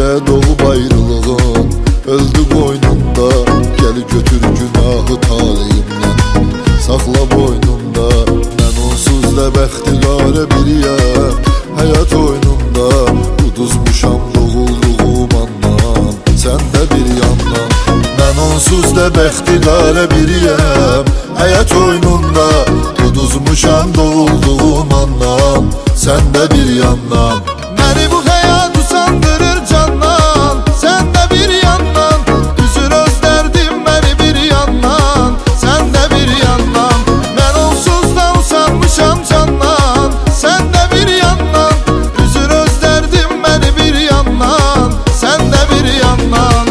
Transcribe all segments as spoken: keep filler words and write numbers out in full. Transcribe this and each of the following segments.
doğub ayrılığın öldü boynunda. Gel götür günahı taleyimdən, saxla boynunda. Mən onsuz da bəxtiqarə biriyəm həyat oyununda. Uduzmuşam doğulduğum andan, sən də bir yandan. Mən onsuz da bəxtiqarə biriyəm həyat oyununda. Uduzmuşam doğulduğum andan, sən də bir yandan. Məni bu həyat usandırır candan, sən də bir yandan. Üzür öz dərdim məni bir yandan, sən də bir yandan. Mən onsuz da usanmışam candan, sən də bir yandan. Üzür öz dərdim məni bir yandan, sən də bir yandan.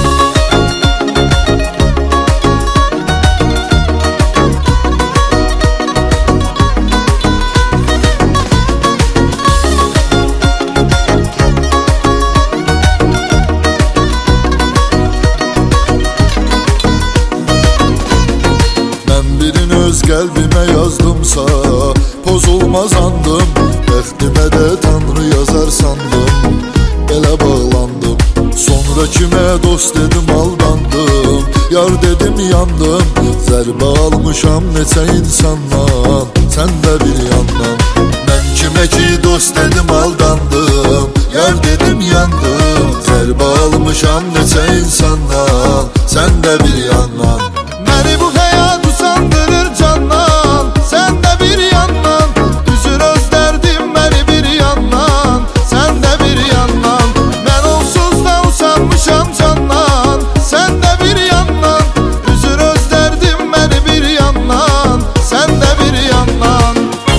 Öz qəlbimə yazdımsa pozulmaz andım. Bəxtimə də Tanrı yazar sandım, belə bağlandım. Sonra kimə dost dedim aldandım, yar dedim yandım. Zərbə almışam neçə insandan, sən də bir yandan. Mən kimə ki dost dedim aldandım, yar dedim yandım. Zərbə almışam neçə insandan, sən də bir yandan. Məni bu həyat usandırır candan, sən də bir yandan. Üzür öz dərdim məni bir yandan, sən də bir yandan. Mən onsuz da usanmışam candan, sən də bir yandan. Üzür öz dərdim məni bir yandan, sən də bir yandan.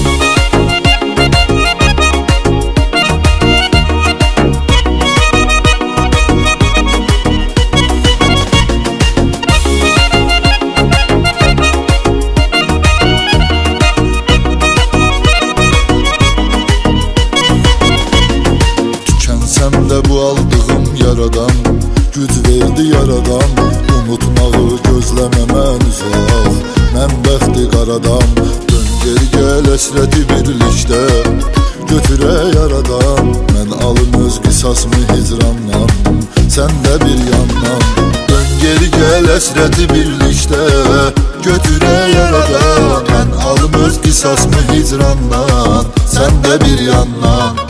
Sən də bu aldığım yaradan, güc verdi yaradan. Unutmağı gözləməmən uzaq, mən bəxti qaradan. Dön geri gəl əsrəti birlikdə götürə yaradan. Mən alım öz qisasımı hicrandan, sən də bir yandan. Dön geri gəl əsrəti birlikdə götürə yaradan. Mən alım öz qisasımı hicrandan, sən də bir yandan.